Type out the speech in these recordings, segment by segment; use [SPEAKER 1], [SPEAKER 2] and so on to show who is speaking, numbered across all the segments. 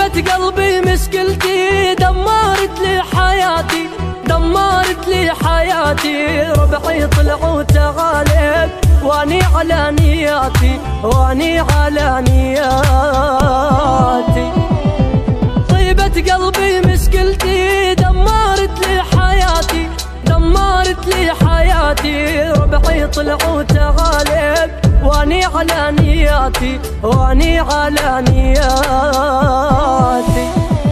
[SPEAKER 1] طيبة قلبي مشكلتي دمرت لي حياتي، دمرت لي حياتي. ربعي طلعوا تغالب واني على نياتي، واني على نياتي. طيبة قلبي مشكلتي دمرت لي حياتي، دمرت لي حياتي. ربعي طلعوا تغالب واني على نياتي، واني على نياتي.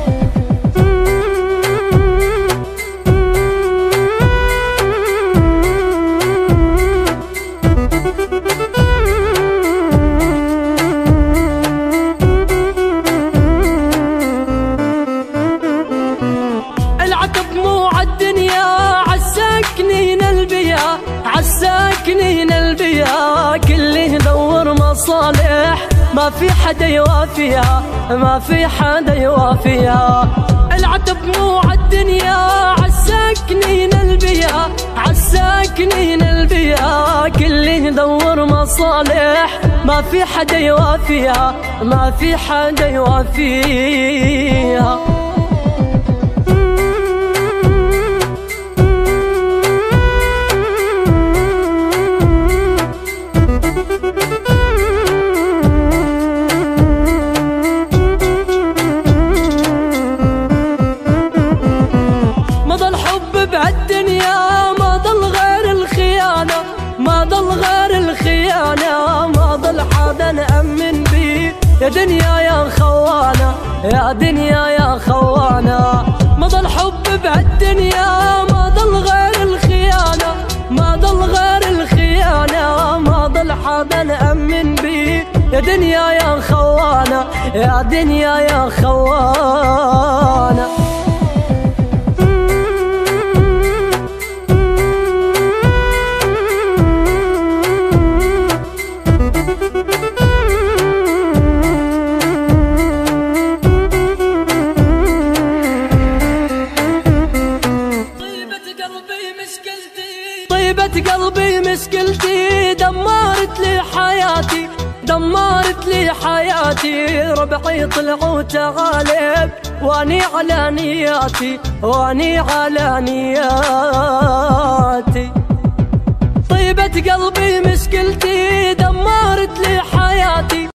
[SPEAKER 1] عالساكنين البيا كله يدور مصالح ما في حدا يوافيها، ما في حدا يوافيها. العتب مو عالدنيا عالساكنين البيا، عالساكنين البيا كله يدور مصالح ما في حدا يوافيها، ما في حدا يوافيها. بعالدنيا ما ضل غير الخيانة، ما ضل غير الخيانة. ما ضل حدا نأمن بيه يا دنيا يا خوانة، يا دنيا يا خوانة. ما ضل حب بعالدنيا ما ضل غير الخيانة، ما ضل غير الخيانة. ما ضل حدا نأمن بيه يا دنيا يا خوانة، يا دنيا يا خوانة. طيبة قلبي مشكلتي دمرت لي حياتي، دمرت لي حياتي. ربعي طلعوا تغالب واني على نياتي، واني على نياتي. طيبة قلبي مشكلتي دمرت لي حياتي،